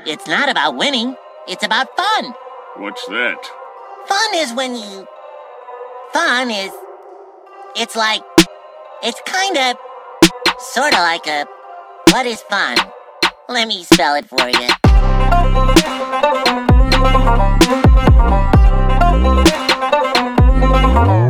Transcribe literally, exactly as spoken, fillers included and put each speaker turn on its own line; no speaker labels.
It's not about winning. It's about fun.
What's that?
Fun is when you... Fun is... It's like... It's kind of... Sort of like a... What is fun? Let me spell it for you.